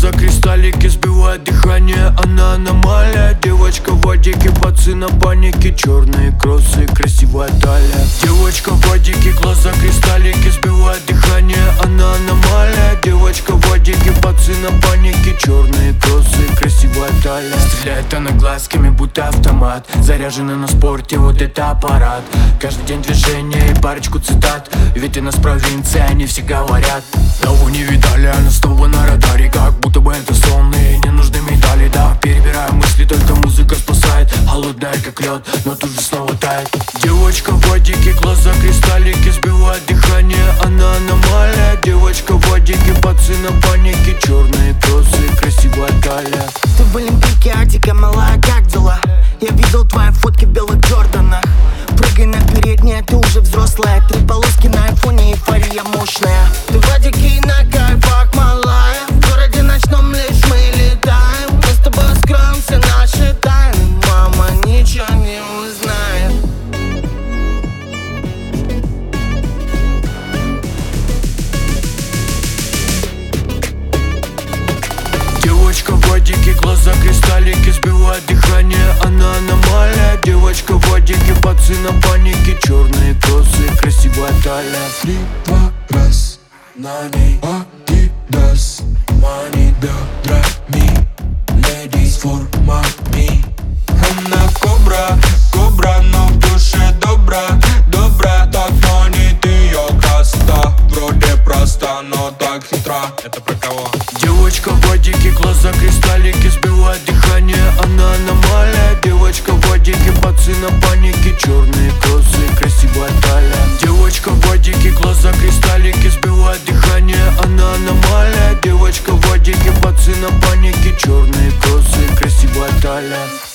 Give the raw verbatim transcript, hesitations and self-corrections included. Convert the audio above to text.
глаза кристаллики, сбивает дыхание, она аномалия. Девочка в водике, пацы на панике, черные кроссы, красивая талия. Девочка в водике, глаза кристаллики, сбивает дыхание, она аномалия. Девочка в водике, пацы на панике, черные кроссы, красивая талия. Стреляет она глазками, будто автомат, заряжена на спорте, вот это аппарат. Каждый день движение и парочку цитат, ведь она с провинции, они все говорят. Того не видали, она снова на радаре, как будто бы это сон и не нужны медали. Да, перебираю мысли, только музыка спасает, холодная как лед, но тут же снова тает. Девочка в водике, глаза кристаллики, сбивает дыхание, она аномалия. Девочка в водике, пацы на панике, черные кроссы, красивая талия. Ты в Олимпийке, Атика, малая, как дела? Я видел твои фотки в белых Джорданах. Прыгай на переднее, ты уже взрослая. Три полоски на айфоне, эйфория мощная. Ты в водике и на кайфах, малая. В городе ночном лишь мы летаем. Мы с тобой скроем все наши тайны. Мама ничего не узнает. Девочка в водике, глаза кристаллики, сбивает дыхание, она аномалия. Девочка в водике, пацы на панике, черные кроссы, красивая талия. Три, два, раз, на ней Adidas, money бедрами, ladies for mommy. Она кобра, кобра, но в душе добра, добра. Так манит ее каста, вроде проста, но так хитра. Это про кого? Девочка в водике, глаза кристаллики, сбивает дыхание, она аномалия. Девочка в водике, пацы на панике, черные кроссы, красивая талия. Девочка в водике, глаза кристаллики, сбивает дыхание, она аномалия. Девочка в водике, пацы на панике, черные кроссы, красивая талия.